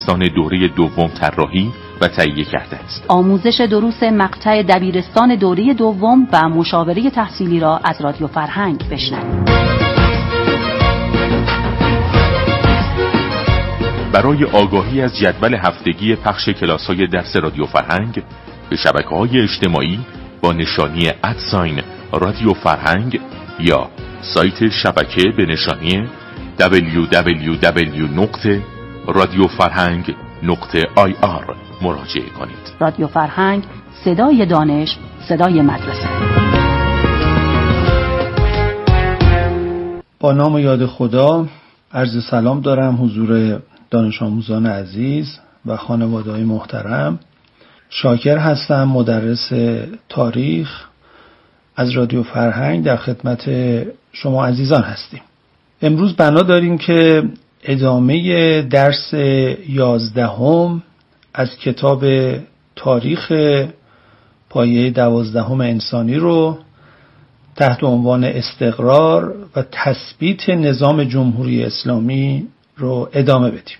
دوره دوم طراحی و تهیه کرده است. آموزش دروس مقطع دبیرستان دوره دوم و مشاوره تحصیلی را از رادیو فرهنگ بشنوید. برای آگاهی از جدول هفتگی پخش کلاس‌های درس رادیو فرهنگ به شبکه‌های اجتماعی با نشانی رادیو فرهنگ یا سایت شبکه به نشانی www.radiofarhang.ir مراجعه کنید. رادیو فرهنگ، صدای دانش، صدای مدرسه. با نام و یاد خدا عرض سلام دارم حضور دانش آموزان عزیز و خانواده‌های محترم. شاکر هستم، مدرس تاریخ از رادیو فرهنگ در خدمت شما عزیزان هستیم. امروز بنا داریم که ادامه درس 11 از کتاب تاریخ پایه 12 انسانی رو تحت عنوان استقرار و تثبیت نظام جمهوری اسلامی رو ادامه بدیم.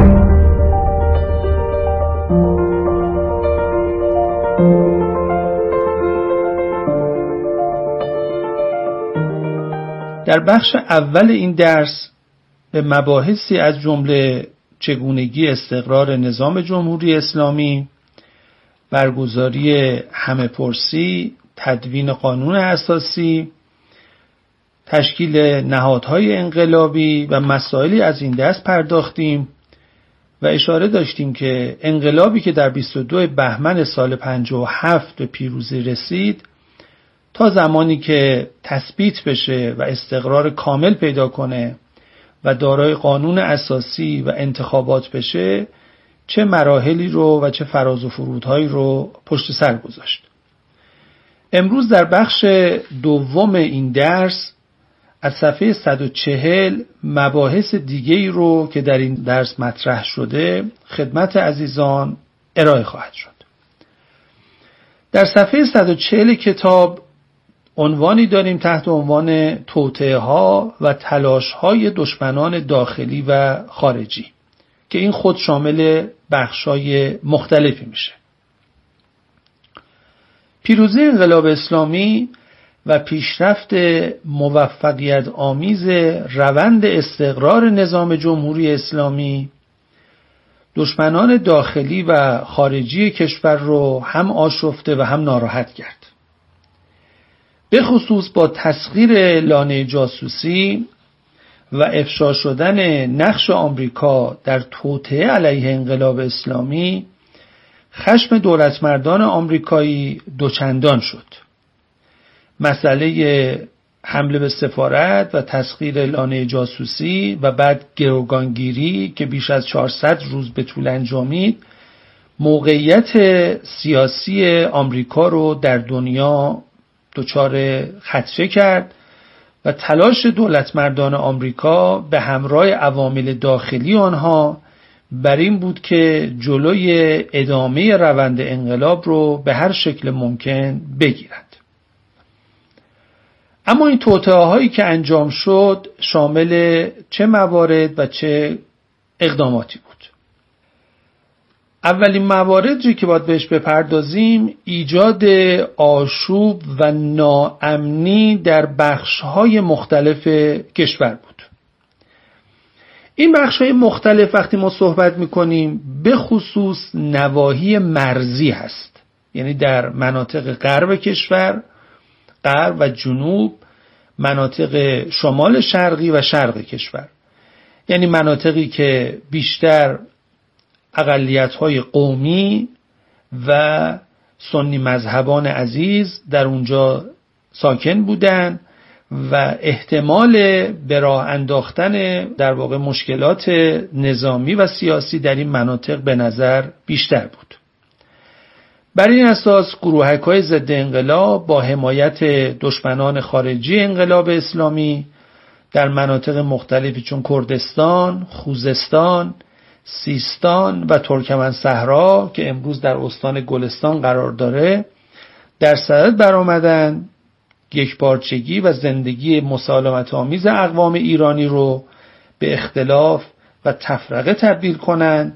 در بخش اول این درس به مباحثی از جمله چگونگی استقرار نظام جمهوری اسلامی، برگزاری همه‌پرسی، تدوین قانون اساسی، تشکیل نهادهای انقلابی و مسائلی از این دست پرداختیم و اشاره داشتیم که انقلابی که در 22 بهمن سال 57 به پیروزی رسید تا زمانی که تثبیت بشه و استقرار کامل پیدا کنه و دارای قانون اساسی و انتخابات بشه چه مراحلی رو و چه فراز و فرودهایی رو پشت سر گذاشت. امروز در بخش دوم این درس از صفحه 140 مباحث دیگه‌ای رو که در این درس مطرح شده خدمت عزیزان ارائه خواهد شد. در صفحه 140 کتاب عنوانی داریم تحت عنوان توطئه‌ها و تلاش‌های دشمنان داخلی و خارجی که این خود شامل بخش‌های مختلفی میشه. پیروزی انقلاب اسلامی و پیشرفت موفقیت آمیز روند استقرار نظام جمهوری اسلامی دشمنان داخلی و خارجی کشور رو هم آشفته و هم ناراحت کرد. به خصوص با تسخیر لانه جاسوسی و افشا شدن نقش آمریکا در توطئه علیه انقلاب اسلامی خشم دولتمردان آمریکایی دوچندان شد. مسئله حمله به سفارت و تسخیر لانه جاسوسی و بعد گروگانگیری که بیش از 400 روز به طول انجامید موقعیت سیاسی آمریکا رو در دنیا دچار خدشه کرد و تلاش دولتمردان آمریکا به همراه عوامل داخلی آنها بر این بود که جلوی ادامه روند انقلاب رو به هر شکل ممکن بگیرند. اما این توطئه‌هایی که انجام شد شامل چه موارد و چه اقداماتی بود؟ اولین مواردی که باید بهش بپردازیم ایجاد آشوب و ناامنی در بخش‌های مختلف کشور بود. این بخش‌های مختلف وقتی ما صحبت می‌کنیم به خصوص نواحی مرزی هست، یعنی در مناطق غرب کشور، غرب و جنوب، مناطق شمال شرقی و شرق کشور، یعنی مناطقی که بیشتر اقلیت‌های قومی و سنی مذهبان عزیز در اونجا ساکن بودند و احتمال به راه انداختن در واقع مشکلات نظامی و سیاسی در این مناطق به نظر بیشتر بود. بر این اساس گروهک‌های ضد انقلاب با حمایت دشمنان خارجی انقلاب اسلامی در مناطق مختلفی چون کردستان، خوزستان، سیستان و ترکمن صحرا که امروز در استان گلستان قرار داره در صدد برآمدند یکپارچگی و زندگی مسالمت آمیز اقوام ایرانی رو به اختلاف و تفرقه تبدیل کنند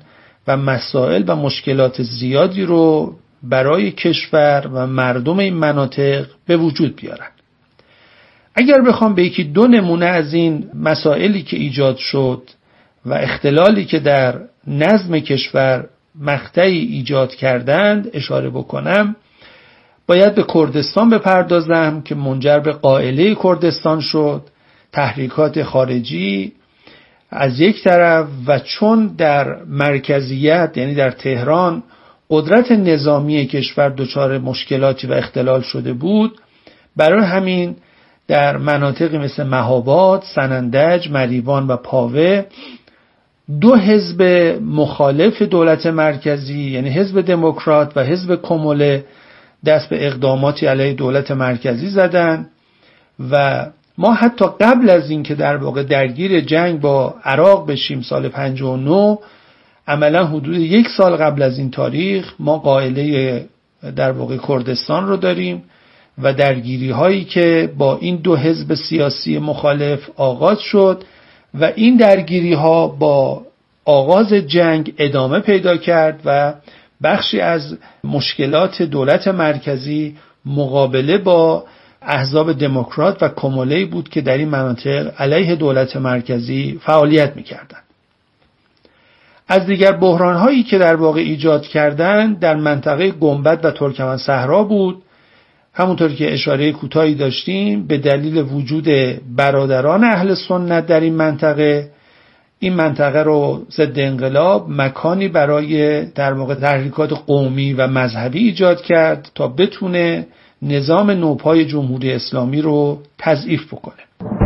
و مسائل و مشکلات زیادی رو برای کشور و مردم این مناطق به وجود بیارن. اگر بخوام به یکی دو نمونه از این مسائلی که ایجاد شد و اختلالی که در نظم کشور مقطعی ایجاد کردند اشاره بکنم، باید به کردستان بپردازم که منجر به قائله کردستان شد، تحریکات خارجی از یک طرف و چون در مرکزیت یعنی در تهران قدرت نظامی کشور دچار مشکلاتی و اختلال شده بود، برای همین در مناطقی مثل مهاباد، سنندج، مریوان و پاوه دو حزب مخالف دولت مرکزی یعنی حزب دموکرات و حزب کموله دست به اقداماتی علیه دولت مرکزی زدن و ما حتی قبل از این که در واقع درگیر جنگ با عراق بشیم سال 59 عملا حدود 1 سال قبل از این تاریخ ما قائله در واقع کردستان رو داریم و درگیری هایی که با این دو حزب سیاسی مخالف آغاز شد و این درگیری ها با آغاز جنگ ادامه پیدا کرد و بخشی از مشکلات دولت مرکزی مقابله با احزاب دموکرات و کموله بود که در این مناطق علیه دولت مرکزی فعالیت می‌کردند. از دیگر بحران‌هایی که در واقع ایجاد کردند در منطقه گنبد و ترکمن صحرا بود. همونطور که اشاره کوتاهی داشتیم به دلیل وجود برادران اهل سنت در این منطقه رو ضد انقلاب مکانی برای در واقع تحریکات قومی و مذهبی ایجاد کرد تا بتونه نظام نوپای جمهوری اسلامی رو تضعیف بکنه.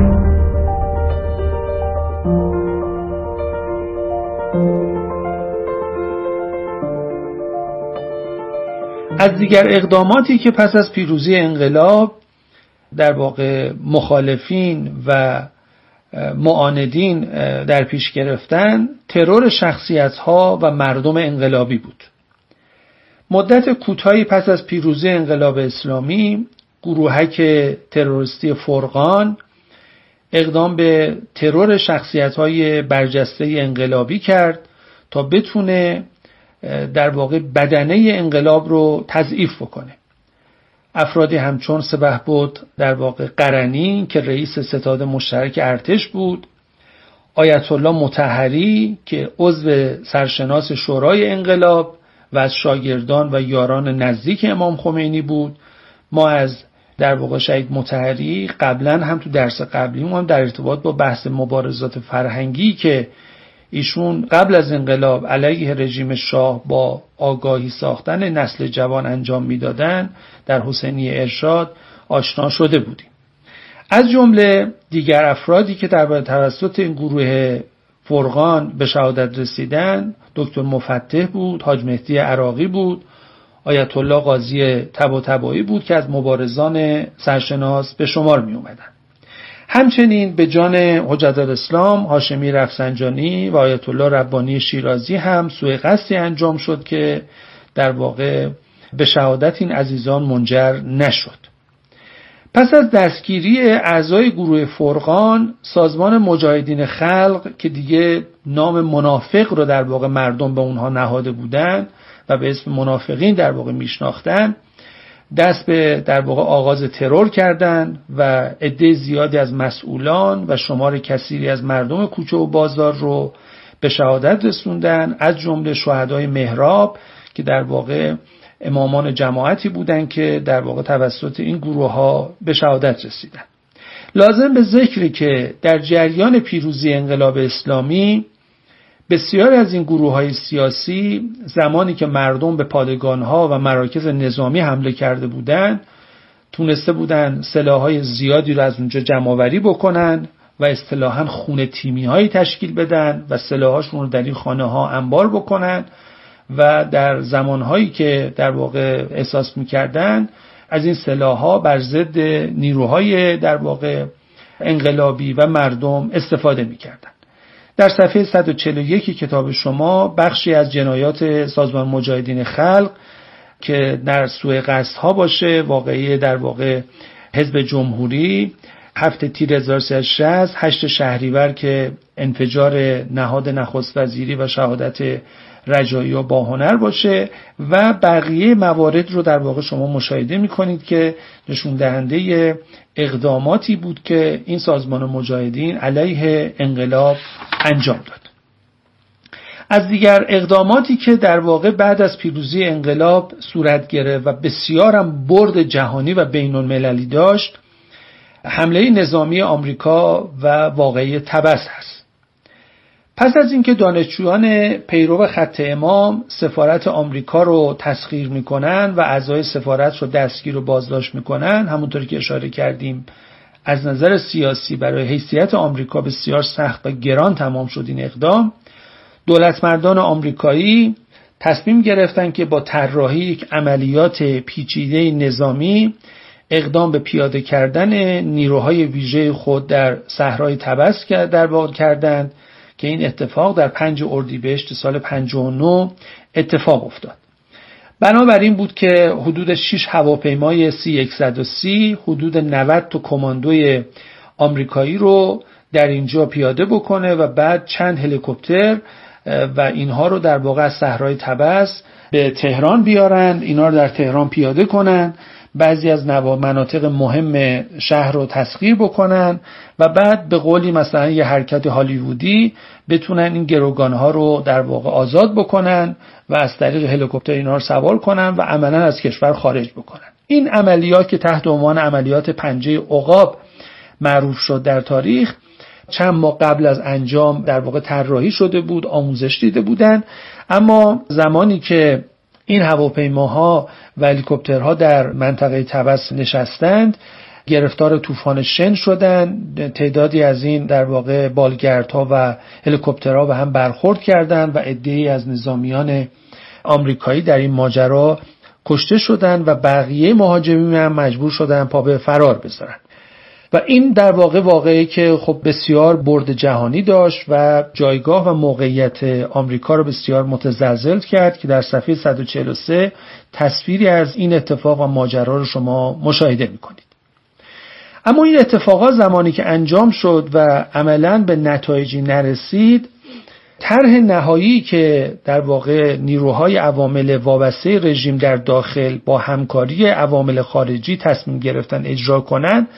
از دیگر اقداماتی که پس از پیروزی انقلاب در واقع مخالفین و معاندین در پیش گرفتن، ترور شخصیت‌ها و مردم انقلابی بود. مدت کوتاهی پس از پیروزی انقلاب اسلامی، گروهک تروریستی فرقان اقدام به ترور شخصیت‌های برجسته انقلابی کرد تا بتونه در واقع بدنه انقلاب رو تضعیف بکنه. افرادی همچون سپهبد در واقع قرنی که رئیس ستاد مشترک ارتش بود، آیت الله مطهری که عضو سرشناس شورای انقلاب و از شاگردان و یاران نزدیک امام خمینی بود. ما از در واقع شهید مطهری قبلا هم تو درس قبلی هم در ارتباط با بحث مبارزات فرهنگی که ایشون قبل از انقلاب علیه رژیم شاه با آگاهی ساختن نسل جوان انجام میدادن در حسینی ارشاد آشنا شده بودیم. از جمله دیگر افرادی که در توسط این گروه فرقان به شهادت رسیدن دکتر مفتح بود، حاج مهدی عراقی بود، آیت الله قاضی طباطبایی بود که از مبارزان سرشناس به شمار می اومدن. همچنین به جان حجت الاسلام هاشمی رفسنجانی و آیت الله ربانی شیرازی هم سوء قصدی انجام شد که در واقع به شهادت این عزیزان منجر نشد. پس از دستگیری اعضای گروه فرقان، سازمان مجاهدین خلق که دیگه نام منافق رو در واقع مردم به اونها نهاده بودن و به اسم منافقین در واقع میشناختن، دست به در واقع آغاز ترور کردند و عده زیادی از مسئولان و شمار کثیری از مردم کوچه و بازار رو به شهادت رسوندن، از جمله شهدای محراب که در واقع امامان جماعتی بودند که در واقع توسط این گروه ها به شهادت رسیدن. لازم به ذکری که در جریان پیروزی انقلاب اسلامی بسیار از این گروه‌های سیاسی زمانی که مردم به پادگان‌ها و مراکز نظامی حمله کرده بودند تونسته بودند سلاح‌های زیادی رو از اونجا جمع‌آوری بکنن و اصطلاحاً خونه تیمی‌هایی تشکیل بدن و سلاح‌هاشون رو در این خانه‌ها انبار بکنن و در زمان‌هایی که در واقع احساس می‌کردن از این سلاح‌ها بر ضد نیروهای در واقع انقلابی و مردم استفاده می‌کردن. در صفحه 141 کتاب شما بخشی از جنایات سازمان مجاهدین خلق که در سوء قصدها باشه واقعی در واقع حزب جمهوری 7 تیر 1360 8 شهریور که انفجار نهاد نخست وزیری و شهادت رجایی و باهنر باشه و بقیه موارد رو در واقع شما مشاهده میکنید که نشون دهنده اقداماتی بود که این سازمان مجاهدین علیه انقلاب انجام داد. از دیگر اقداماتی که در واقع بعد از پیروزی انقلاب صورت گرفت و بسیارم برد جهانی و بین المللی داشت، حمله نظامی آمریکا و واقعه طبس هست. پس از اینکه دانشجویان پیرو خط امام سفارت آمریکا رو تسخیر میکنن و اعضای سفارت رو دستگیر و بازداشت میکنن، همونطوری که اشاره کردیم از نظر سیاسی برای حیثیت آمریکا بسیار سخت و گران تمام شد این اقدام، دولتمردان آمریکایی تصمیم گرفتن که با طراحی یک عملیات پیچیده نظامی اقدام به پیاده کردن نیروهای ویژه خود در صحرای طبس کردند که این اتفاق در 5 اردیبهشت سال 59 اتفاق افتاد. بنابراین بود که حدود 6 هواپیمای C-130 حدود 90 تا کماندوی آمریکایی رو در اینجا پیاده بکنه و بعد چند هلیکوپتر و اینها رو در واقع از صحرای طبس به تهران بیارن، اینا رو در تهران پیاده کنن، بعضی از مناطق مهم شهر رو تسخیر بکنن و بعد به قولی مثلا یه حرکت هالیوودی بتونن این گروگانها رو در واقع آزاد بکنن و از طریق هلیکوپتر اینا رو سوار کنن و عملا از کشور خارج بکنن. این عملیات که تحت عنوان عملیات پنجه عقاب معروف شد در تاریخ، چند ماه قبل از انجام در واقع طراحی شده بود، آموزش دیده بودن، اما زمانی که این هواپیماها و هلیکوپترها در منطقه طبس نشستند گرفتار طوفان شن شدند. تعدادی از این در واقع بالگردها و هلیکوپترها به هم برخورد کردند و عده‌ای از نظامیان آمریکایی در این ماجرا کشته شدند و بقیه مهاجمین هم مجبور شدند پا به فرار بذارن. و این در واقع واقعی که خب بسیار برد جهانی داشت و جایگاه و موقعیت آمریکا رو بسیار متزلزل کرد که در صفحه 143 تصویری از این اتفاق و ماجرا رو شما مشاهده می‌کنید. اما این اتفاقات زمانی که انجام شد و عملاً به نتایجی نرسید، طرح نهایی که در واقع نیروهای عوامل وابسته رژیم در داخل با همکاری عوامل خارجی تصمیم گرفتن اجرا کنند،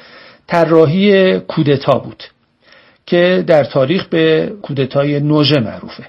طراحی کودتا بود که در تاریخ به کودتای نوژه معروفه.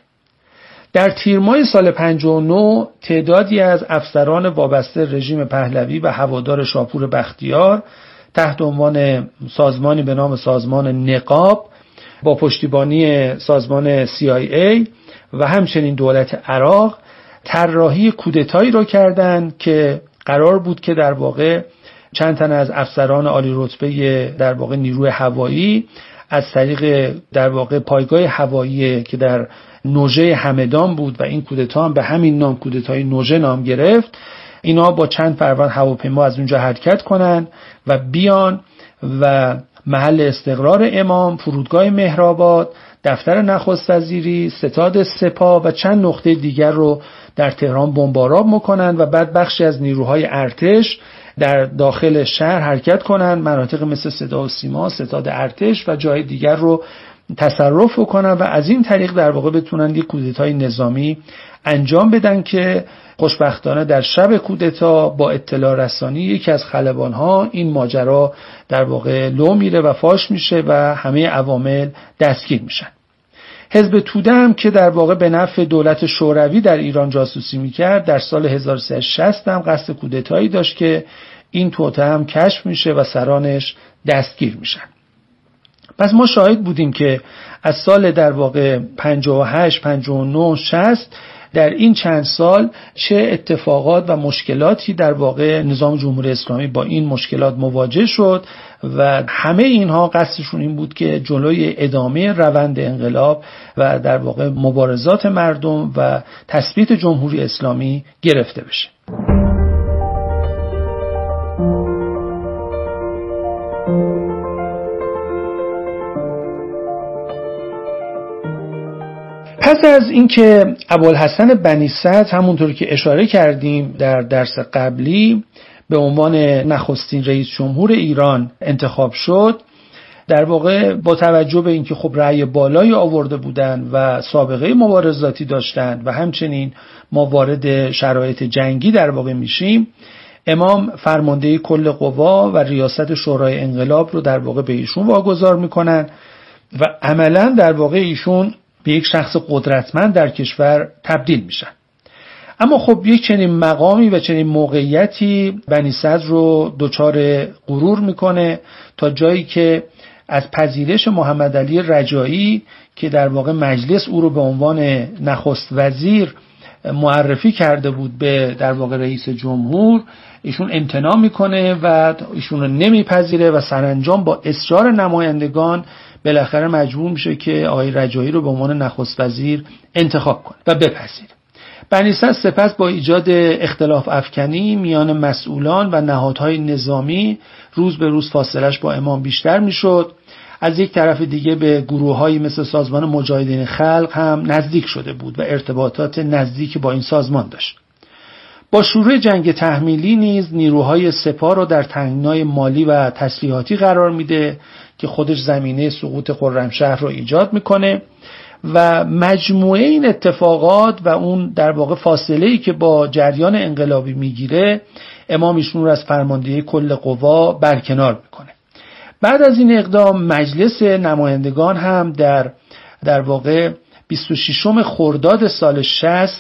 در تیر ماه سال 59 تعدادی از افسران وابسته رژیم پهلوی و هوادار شاپور بختیار تحت عنوان سازمانی به نام سازمان نقاب با پشتیبانی سازمان CIA و همچنین دولت عراق طراحی کودتایی را کردند که قرار بود که در واقع چند تن از افسران عالی رتبه در واقع نیروی هوایی از طریق در واقع پایگاه هوایی که در نوژه همدان بود و این کودتا هم به همین نام کودتای نوژه نام گرفت، اینا با چند پرواز هواپیما از اونجا حرکت کنن و بیان و محل استقرار امام، فرودگاه مهرآباد، دفتر نخست وزیری، ستاد سپاه و چند نقطه دیگر رو در تهران بمباران میکنن و بعد بخشی از نیروهای ارتش در داخل شهر حرکت کنن، مناطق مثل صدا و سیما، ستاد ارتش و جای دیگر رو تصرف کنن و از این طریق در واقع بتونن یک کودتای نظامی انجام بدن که خوشبختانه در شب کودتا با اطلاع رسانی یکی از خلبان‌ها این ماجرا در واقع لو میره و فاش میشه و همه عوامل دستگیر میشن. حزب توده هم که در واقع به نفع دولت شوروی در ایران جاسوسی میکرد، در سال 1360 هم قصد کودتایی داشت که این توطئه هم کشف میشه و سرانش دستگیر میشن. پس ما شاهد بودیم که از سال در واقع 58 59 60 در این چند سال چه اتفاقات و مشکلاتی در واقع نظام جمهوری اسلامی با این مشکلات مواجه شد و همه اینها قصدشون این بود که جلوی ادامه روند انقلاب و در واقع مبارزات مردم و تثبیت جمهوری اسلامی گرفته بشه. پس از اینکه ابوالحسن بنی صدر همونطور که اشاره کردیم در درس قبلی به عنوان نخستین رئیس جمهور ایران انتخاب شد، در واقع با توجه به اینکه خب رأی بالایی آورده بودند و سابقه مبارزاتی داشتند و همچنین ما وارد شرایط جنگی در واقع میشیم، امام فرمانده کل قوا و ریاست شورای انقلاب رو در واقع به ایشون واگذار میکنن و عملا در واقع ایشون به یک شخص قدرتمند در کشور تبدیل میشن. اما خب یک چنین مقامی و چنین موقعیتی بنی صدر رو دچار غرور میکنه تا جایی که از پذیرش محمد علی رجایی که در واقع مجلس او رو به عنوان نخست وزیر معرفی کرده بود به در واقع رئیس جمهور، ایشون امتناع میکنه و ایشون رو نمیپذیره و سرانجام با اصرار نمایندگان بالاخره مجبور میشه که آقای رجایی رو به عنوان نخست وزیر انتخاب کنه و بپذیره. بنی صدر سپس با ایجاد اختلاف افکنی میان مسئولان و نهادهای نظامی روز به روز فاصلش با امام بیشتر میشد. از یک طرف دیگه به گروه‌هایی مثل سازمان مجاهدین خلق هم نزدیک شده بود و ارتباطات نزدیک با این سازمان داشت. با شروع جنگ تحمیلی نیز نیروهای سپاه رو در تنگنای مالی و تسلیحاتی قرار میده که خودش زمینه سقوط خرمشهر رو ایجاد میکنه و مجموعه این اتفاقات و اون در واقع فاصله‌ای که با جریان انقلابی میگیره امام ایشون رو از فرماندهی کل قوا برکنار میکنه. بعد از این اقدام مجلس نمایندگان هم در واقع 26 خرداد سال 60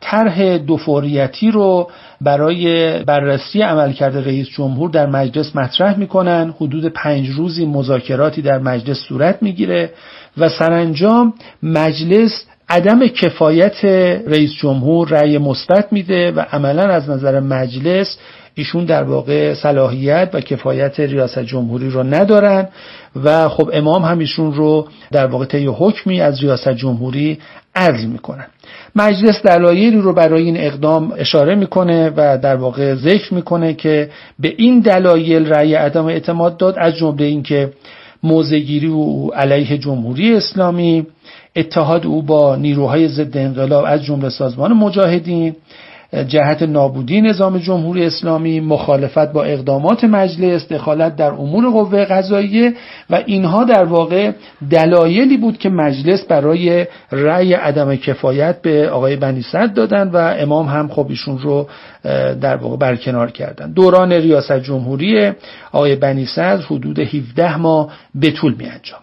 طرح دوفوریتی رو برای بررسی عملکرد رئیس جمهور در مجلس مطرح میکنن. حدود 5 روزی مذاکراتی در مجلس صورت میگیره و سرانجام مجلس عدم کفایت رئیس جمهور رأی مثبت میده و عملا از نظر مجلس ایشون در واقع صلاحیت و کفایت ریاست جمهوری رو ندارن و خب امام هم ایشون رو در واقع طی حکمی از ریاست جمهوری عزل میکنن. مجلس دلایلی رو برای این اقدام اشاره میکنه و در واقع ذکر میکنه که به این دلایل رأی عدم اعتماد داد، از جمله اینکه موضع‌گیری او علیه جمهوری اسلامی، اتحاد او با نیروهای ضد انقلاب از جمله سازمان مجاهدین، جهت نابودی نظام جمهوری اسلامی، مخالفت با اقدامات مجلس، دخالت در امور قوه قضاییه و اینها در واقع دلایلی بود که مجلس برای رأی عدم کفایت به آقای بنی صدر دادن و امام هم خب ایشون رو در واقع برکنار کردن. دوران ریاست جمهوری آقای بنی صدر حدود 17 ماه به طول می انجامه.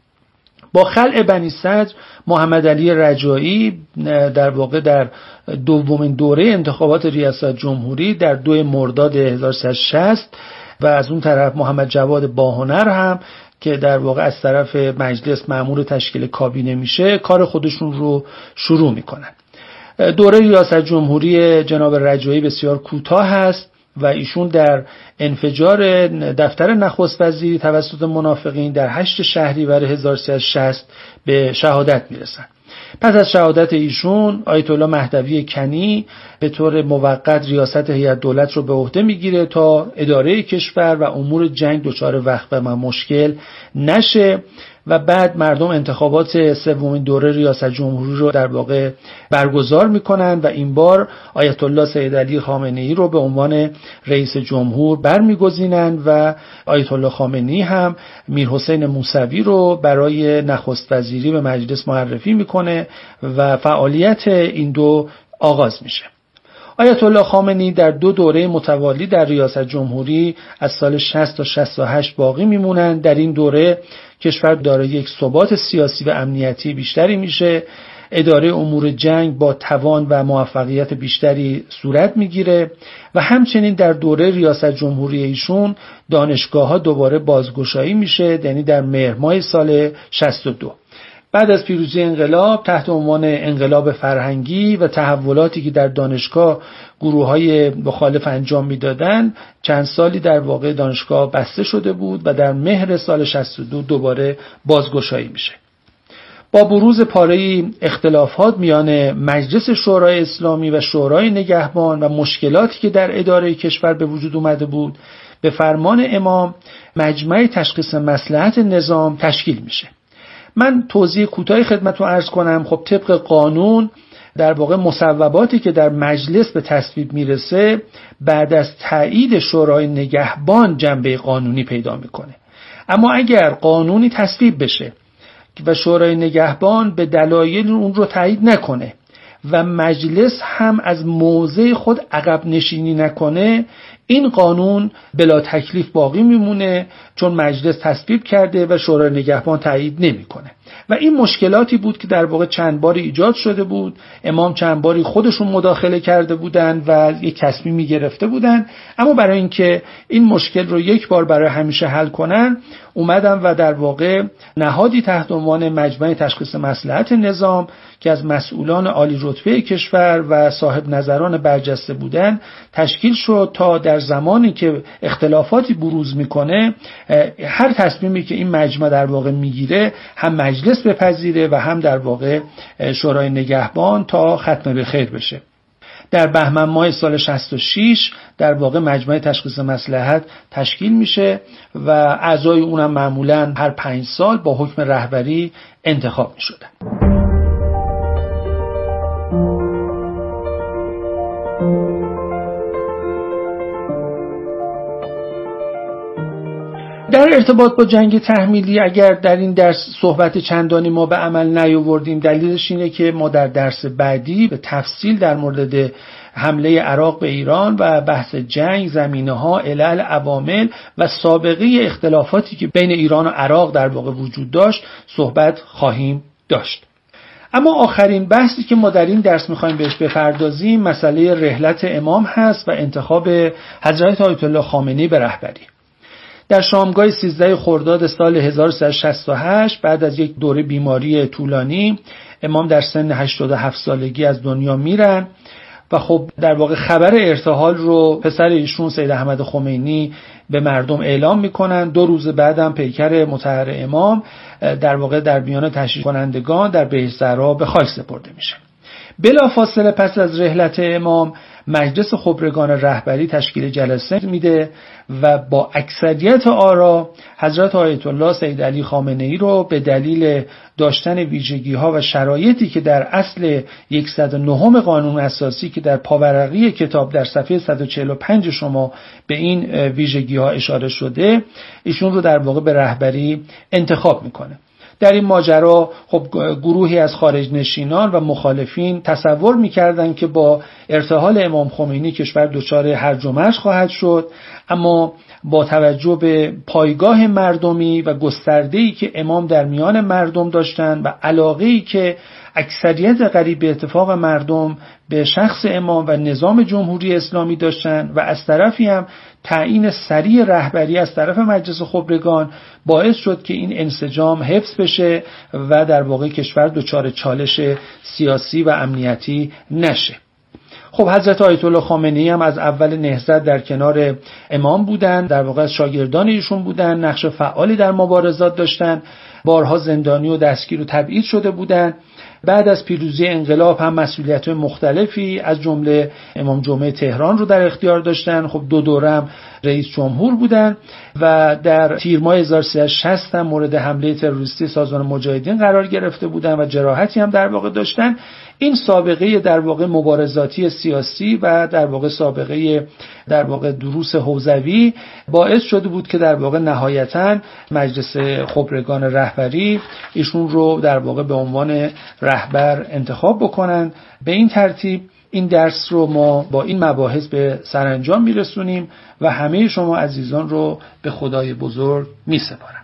با خلع بنی صدر محمد علی رجایی در واقع در دومین دوره انتخابات ریاست جمهوری در 2 مرداد 1360 و از اون طرف محمد جواد باهنر هم که در واقع از طرف مجلس مأمور تشکیل کابینه میشه کار خودشون رو شروع میکنن. دوره ریاست جمهوری جناب رجایی بسیار کوتاه هست و ایشون در انفجار دفتر نخست وزیری توسط منافقین در 8 شهریور 1360 به شهادت میرسن. پس از شهادت ایشون آیت الله مهدوی کنی به طور موقت ریاست هیئت دولت رو به عهده میگیره تا اداره کشور و امور جنگ دچار وقفه و مشکل نشه و بعد مردم انتخابات سومین دوره ریاست جمهوری رو در واقع برگزار میکنن و این بار آیت الله سید علی خامنه‌ای رو به عنوان رئیس جمهور برمیگزینن و آیت الله خامنه‌ای هم میرحسین موسوی رو برای نخست وزیری به مجلس معرفی میکنه و فعالیت این دو آغاز میشه. آیت الله خامنه‌ای در 2 دوره متوالی در ریاست جمهوری از سال 60 تا 68 باقی میمونن. در این دوره کشور دارای یک ثبات سیاسی و امنیتی بیشتری میشه. اداره امور جنگ با توان و موفقیت بیشتری صورت میگیره و همچنین در دوره ریاست جمهوری ایشون دانشگاه‌ها دوباره بازگشایی میشه، یعنی در مهر ماه سال 62. بعد از پیروزی انقلاب تحت عنوان انقلاب فرهنگی و تحولاتی که در دانشگاه گروه‌های مخالف انجام میدادن چند سالی در واقع دانشگاه بسته شده بود و در مهر سال 62 دوباره بازگشایی میشه. با بروز پاره‌ای اختلافات میان مجلس شورای اسلامی و شورای نگهبان و مشکلاتی که در اداره کشور به وجود اومده بود، به فرمان امام مجمع تشخیص مصلحت نظام تشکیل میشه. من توضیح کوتاهی خدمتتون عرض کنم. خب طبق قانون در واقع مصوباتی که در مجلس به تصویب میرسه بعد از تایید شورای نگهبان جنبه قانونی پیدا میکنه. اما اگر قانونی تصویب بشه و شورای نگهبان به دلایل اون رو تایید نکنه و مجلس هم از موضع خود عقب نشینی نکنه، این قانون بلا تکلیف باقی میمونه، چون مجلس تصویب کرده و شورای نگهبان تایید نمیکنه. و این مشکلاتی بود که در واقع چند بار ایجاد شده بود. امام چند باری خودشون مداخله کرده بودند و یک تصمیمی گرفته بودند، اما برای اینکه این مشکل رو یک بار برای همیشه حل کنن اومدن و در واقع نهادی تحت عنوان مجمع تشخیص مصلحت نظام که از مسئولان عالی رتبه کشور و صاحب نظران برجسته بودن تشکیل شد تا در زمانی که اختلافاتی بروز میکنه هر تصمیمی که این مجمع در واقع میگیره هم مجلس بپذیره و هم در واقع شورای نگهبان تا ختم به خیر بشه. در بهمن ماه سال 66 در واقع مجمع تشخیص مصلحت تشکیل میشه و اعضای اونم معمولاً هر 5 سال با حکم رهبری انتخاب میشدن. در ارتباط با جنگ تحمیلی اگر در این درس صحبت چندانی ما به عمل نیاوردیم، دلیلش اینه که ما در درس بعدی به تفصیل در مورد حمله عراق به ایران و بحث جنگ، زمینه‌ها، علل، عوامل و سابقه اختلافاتی که بین ایران و عراق در واقع وجود داشت صحبت خواهیم داشت. اما آخرین بحثی که ما در این درس می‌خوایم بهش بپردازیم مسئله رحلت امام هست و انتخاب حضرت آیت الله خامنه‌ای به رهبری. در شامگاه 13 خرداد سال 1368 بعد از یک دوره بیماری طولانی امام در سن 87 سالگی از دنیا میرن و خب در واقع خبر ارتحال رو پسر ایشون سید احمد خمینی به مردم اعلام میکنن. 2 روز بعدم پیکر مطهر امام در واقع در میان تشییع کنندگان در بهشت‌زهرا به خاک سپرده میشه. بلافاصله پس از رحلت امام مجلس خبرگان رهبری تشکیل جلسه میده و با اکثریت آرا حضرت آیت الله سید علی خامنه‌ای رو به دلیل داشتن ویژگی‌ها و شرایطی که در اصل 109 قانون اساسی که در پاورقی کتاب در صفحه 145 شما به این ویژگی‌ها اشاره شده، ایشون رو در واقع به رهبری انتخاب میکنه. در این ماجرا خب گروهی از خارج نشینان و مخالفین تصور می‌کردن که با ارتحال امام خمینی کشور دچار هرج و مرج خواهد شد، اما با توجه به پایگاه مردمی و گسترده‌ای که امام در میان مردم داشتن و علاقه‌ای که اکثریت قریب به اتفاق مردم به شخص امام و نظام جمهوری اسلامی داشتن و از طرفی هم تعیین سریع رهبری از طرف مجلس خبرگان باعث شد که این انسجام حفظ بشه و در واقع کشور دچار چالش سیاسی و امنیتی نشه. خب حضرت آیت الله خامنه‌ای هم از اول نهضت در کنار امام بودن، در واقع از شاگردان ایشون بودن، نقش فعالی در مبارزات داشتن، بارها زندانی و دستگیر و تبعید شده بودن. بعد از پیروزی انقلاب هم مسئولیت مختلفی از جمله امام جمعه تهران رو در اختیار داشتن. خب 2 دوره هم رئیس جمهور بودن و در تیر ماه 1360 هم مورد حمله تروریستی سازمان مجاهدین قرار گرفته بودن و جراحتی هم در واقع داشتن. این سابقه در واقع مبارزاتی سیاسی و در واقع سابقه در واقع دروس حوزوی باعث شده بود که در واقع نهایتاً مجلس خبرگان رهبری ایشون رو در واقع به عنوان رهبر انتخاب بکنن. به این ترتیب این درس رو ما با این مباحث به سرانجام میرسونیم و همه شما عزیزان رو به خدای بزرگ میسپارم.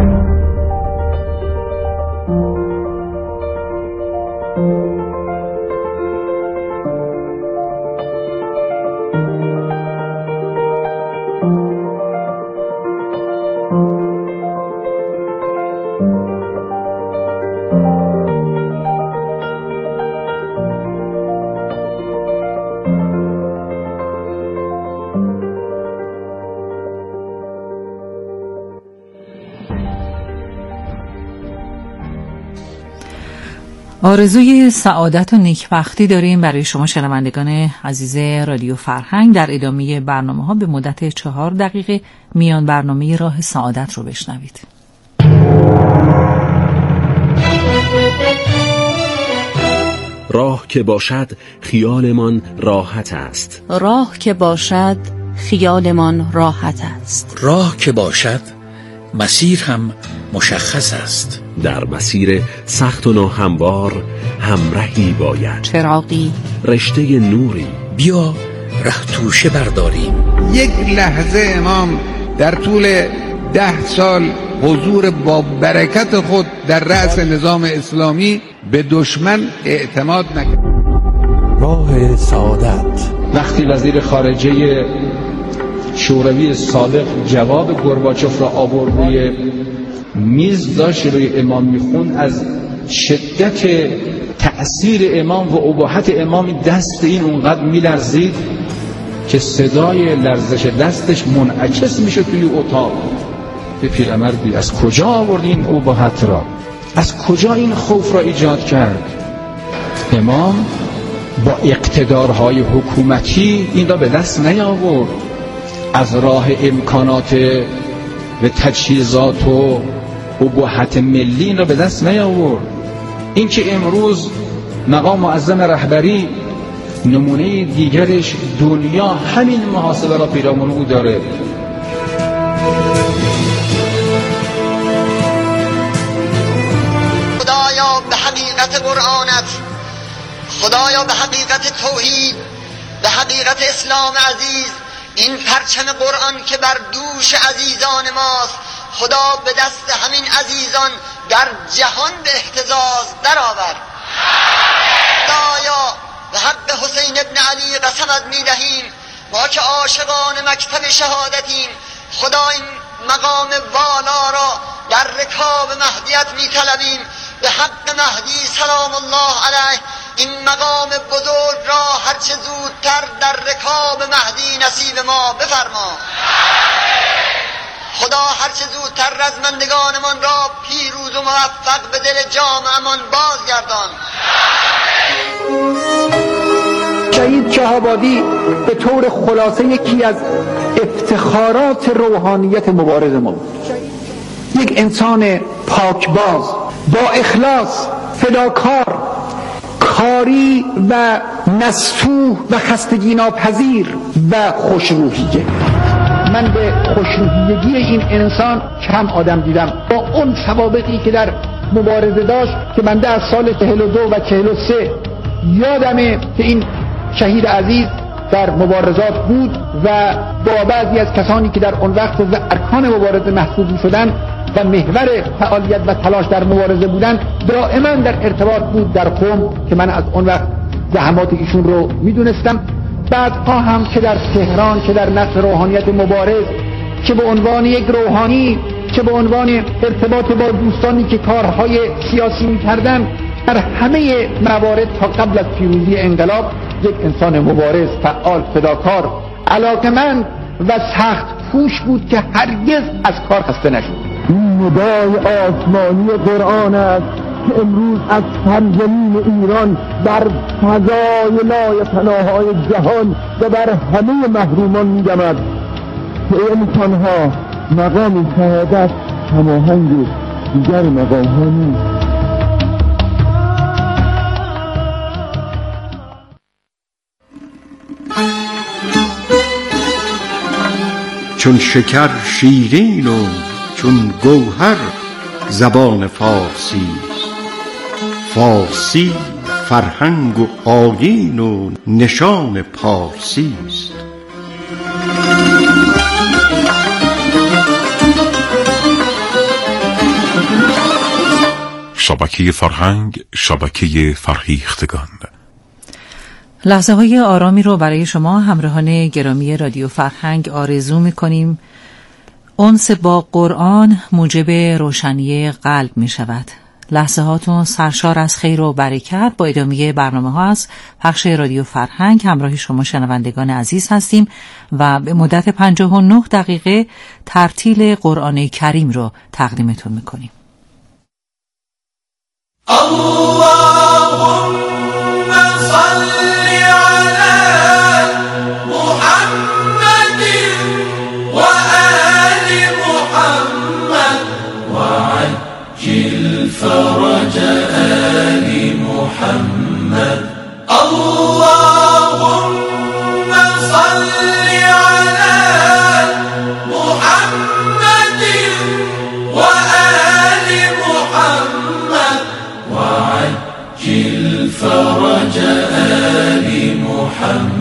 آرزوی سعادت و نیکبختی داریم برای شما شنوندگان عزیز رادیو فرهنگ. در ادامه برنامه‌ها به مدت 4 دقیقه میان برنامه راه سعادت رو بشنوید. راه که باشد خیالمان راحت است. راه که باشد خیالمان راحت است. راه که باشد مسیر هم مشخص است. در مسیر سخت و ناهموار همراهی باید، چراغی، رشته نوری. بیا ره توشه برداریم. یک لحظه امام در طول 10 سال حضور با برکت خود در رأس نظام اسلامی به دشمن اعتماد نکرد. راه سعادت. وقتی وزیر خارجه شوروی سابق جواب گورباچوف را آورد روی میز، داشت روی امام میخوند، از شدت تأثیر امام و اباحت امام دست این اونقدر میلرزید که صدای لرزش دستش منعکس میشه توی اتاق. به پیرمرد دید از کجا آورد این اباحت را، از کجا این خوف را ایجاد کرد؟ امام با اقتدارهای حکومتی این را به دست نیاورد، از راه امکانات و تجهیزات و اباحت ملی این را به دست نیاورد. این که امروز مقام معظم رهبری نمونه دیگرش دنیا همین محاسبه را پیرامون او داره. خدایا به حقیقت قرآنت، خدایا به حقیقت توحید، به حقیقت اسلام عزیز، این پرچم قرآن که بر دوش عزیزان ماست، خدا به دست همین عزیزان در جهان به اهتزاز درآور. خدایا به حق حسین ابن علی قسمت می‌دهیم، ما که عاشقان مکتب شهادتیم، خدا این مقام والا را در رکاب مهدیت می‌طلبیم. به حق مهدی سلام الله علیه این مقام بزرگ را هرچه زودتر در رکاب مهدی نصیب ما بفرما. خدا هرچه زودتر رزمندگانمان را پیروز و موفق به دل جامعه‌مان بازگردان. شهید شهابادی به طور خلاصه یکی از افتخارات روحانیت مبارز ما بود. یک انسان پاکباز، با اخلاص، فداکار، کاری و نستوح و خستگی ناپذیر و خوشروحیه. من به خوشروحیگی این انسان کم آدم دیدم. با اون سوابقی که در مبارزه داشت که بنده از سال 42 و 43 یادمه که این شهید عزیز در مبارزات بود و با بعضی از کسانی که در اون وقت از ارکان مبارزه محسوب شدند و محور فعالیت و تلاش در مبارزه بودند دائما در ارتباط بود در قم که من از اون وقت زحمات ایشون رو میدونستم. بعدها هم که در تهران، که در نقش روحانیت مبارز، که به عنوان یک روحانی، که به عنوان ارتباط با دوستانی که کارهای سیاسی میکردن، در همه موارد تا قبل از پیروزی انقلاب یک انسان مبارز، فعال، فداکار، علاقمند و سخت کوش بود که هرگز از کار خسته نشد. این ندای آسمانی قرآن است که امروز از سرزمین ایران بر فضای لایتناهای جهان و بر همه محرومان می‌دمد که ای انسان‌ها، مقام شهادت هماهنگ دیگر مقام‌ها نیست. چون شکر شیرین و چون گوهر زبان فارسی، فارسی فرهنگ و آیین و نشان پارسی است. شبکه فرهنگ، شبکه فرهیختگان. لحظه های آرامی رو برای شما همراهان گرامی رادیو فرهنگ آرزو می‌کنیم. انس با قرآن موجب روشنی قلب می شود. لحظه هاتون سرشار از خیر و برکت. با ادامه برنامه ها از پخش رادیو فرهنگ همراه شما شنوندگان عزیز هستیم و به مدت 59 دقیقه ترتیل قرآن کریم رو تقدیمتون میکنیم. اللهم